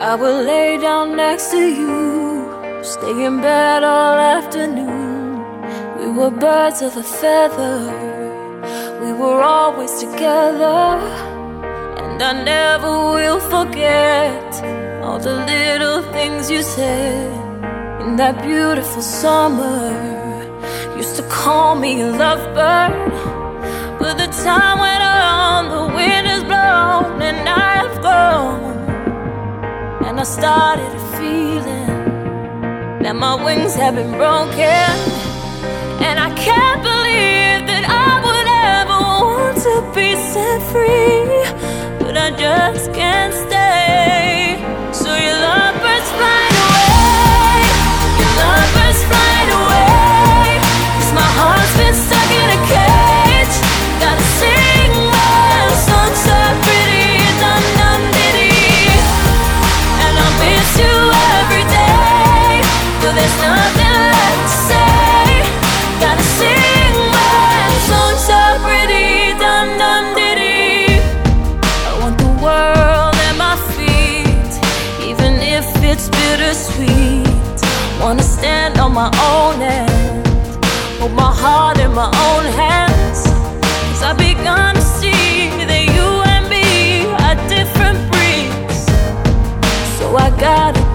I will lay down next to you, stay in bed all afternoon. We were birds of a feather, we were always together. And I never will forget all the little things you said in that beautiful summer. Used to call me a lovebird, but the time went on, the wind has blown, and I have grown. And I started feeling that my wings have been broken. And I can't believe that I would ever want to be set free, but I just can't stay. So your lovebirds flying away, your lovebirds flying away, 'cause my heart's been stuck in a cage. Gotta sing my song so pretty, dum dum diddy. And I'll miss you every day, but there's nothing left to say. Gotta sing my song so pretty, dum dum diddy. I want the world at my feet, even if it's bittersweet. Wanna stand on my own end, hold my heart in my own hands. 'Cause I've begun to see that you and me are different breeds. So I gotta